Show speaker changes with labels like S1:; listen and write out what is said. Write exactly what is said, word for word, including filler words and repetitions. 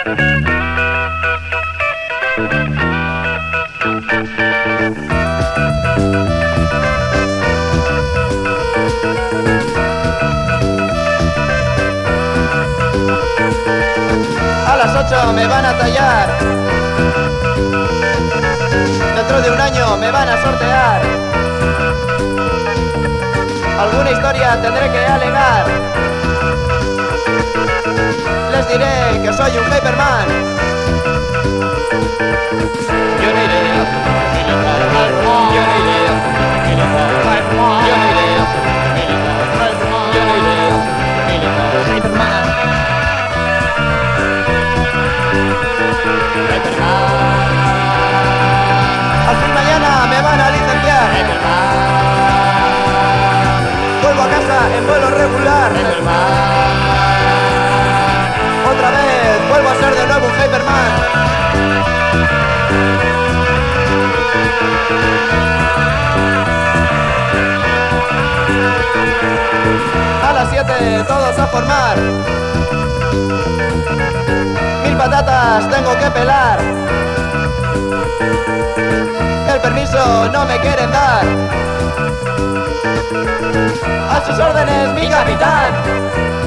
S1: A las ocho me van a tallar. Dentro de un año me van a sortear. Alguna historia tendré que alegar. Les diré que soy un Hyperman.
S2: Yo no iré a militar. Yo no iré a militar. Yo no iré a militar. Yo no iré a militar. Hyperman.
S1: Al fin mañana me van a licenciar. Vuelvo a casa en vuelo regular. Otra vez vuelvo a ser de nuevo un Hyperman. A las siete todos a formar. Mil patatas tengo que pelar. El permiso no me quieren dar. A sus órdenes, mi capitán.